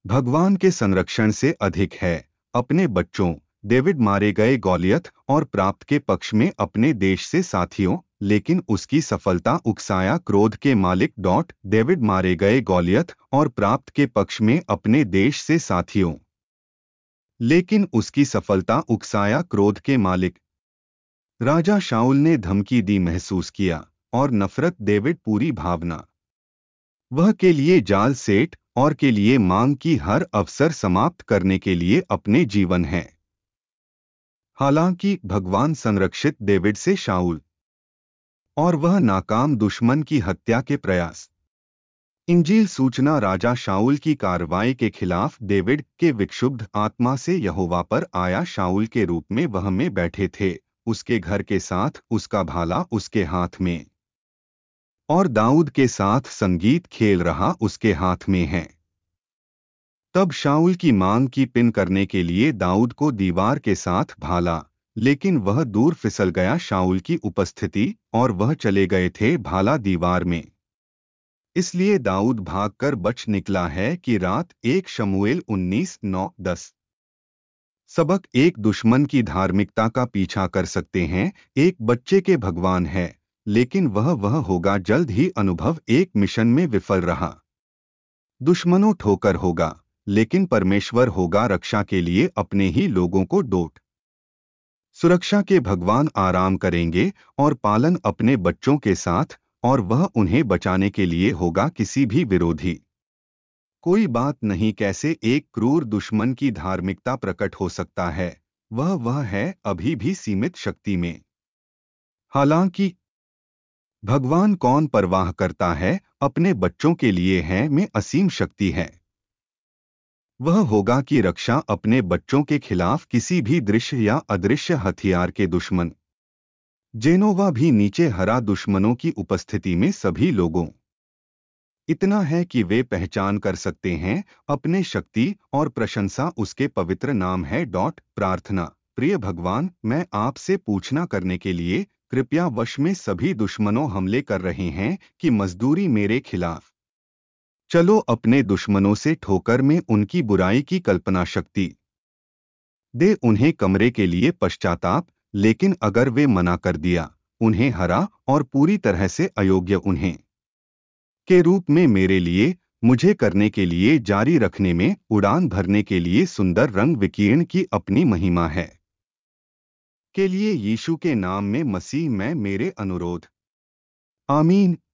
भगवान के संरक्षण से अधिक है। अपने बच्चों डेविड मारे गए गॉलियत और प्राप्त के पक्ष में अपने देश से साथियों, लेकिन उसकी सफलता उकसाया क्रोध के मालिक। डेविड मारे गए गॉलियत और प्राप्त के पक्ष में अपने देश से साथियों, लेकिन उसकी सफलता उकसाया क्रोध के मालिक। राजा शाऊल ने धमकी दी महसूस किया और नफरत डेविड पूरी भावना। वह के लिए जाल सेट और के लिए मांग की हर अवसर समाप्त करने के लिए अपने जीवन है। हालांकि भगवान संरक्षित डेविड से शाऊल और वह नाकाम दुश्मन की हत्या के प्रयास। इंजील सूचना राजा शाऊल की कार्रवाई के खिलाफ डेविड के विक्षुब्ध आत्मा से यहोवा पर आया। शाऊल के रूप में वह में बैठे थे, उसके घर के साथ उसका भाला उसके हाथ में, और दाऊद के साथ संगीत खेल रहा उसके हाथ में है। तब शाऊल की मांग की पिन करने के लिए दाऊद को दीवार के साथ भाला, लेकिन वह दूर फिसल गया शाऊल की उपस्थिति और वह चले गए थे भाला दीवार में। इसलिए दाऊद भागकर बच निकला है कि रात 1 शमूएल 19:9-10। सबक एक दुश्मन की धार्मिकता का पीछा कर सकते हैं, एक बच्चे के भगवान है, लेकिन वह होगा जल्द ही अनुभव एक मिशन में विफल रहा। दुश्मनों ठोकर होगा, लेकिन परमेश्वर होगा रक्षा के लिए अपने ही लोगों को डोट। सुरक्षा के भगवान आराम करेंगे और पालन अपने बच्चों के साथ, और वह उन्हें बचाने के लिए होगा किसी भी विरोधी। कोई बात नहीं कैसे एक क्रूर दुश्मन की धार्मिकता प्रकट हो सकता है, वह है अभी भी सीमित शक्ति में। हालांकि भगवान कौन परवाह करता है, अपने बच्चों के लिए है में असीम शक्ति है। वह होगा कि रक्षा अपने बच्चों के खिलाफ किसी भी दृश्य या अदृश्य हथियार के दुश्मन। जेनोवा भी नीचे हरा दुश्मनों की उपस्थिति में सभी लोगों। इतना है कि वे पहचान कर सकते हैं अपने शक्ति और प्रशंसा उसके पवित्र नाम है। प्रार्थना। प्रिय भगवान, मैं आपसे पूछना करने के लिए कृपया वश में सभी दुश्मनों हमले कर रहे हैं कि मजदूरी मेरे खिलाफ। चलो अपने दुश्मनों से ठोकर में उनकी बुराई की कल्पना शक्ति दे उन्हें कमरे के लिए पश्चाताप, लेकिन अगर वे मना कर दिया, उन्हें हरा और पूरी तरह से अयोग्य उन्हें के रूप में मेरे लिए मुझे करने के लिए जारी रखने में उड़ान भरने के लिए सुंदर रंग विकीर्ण की अपनी महिमा है के लिए यीशु के नाम में मसीह में मेरे अनुरोध। आमीन।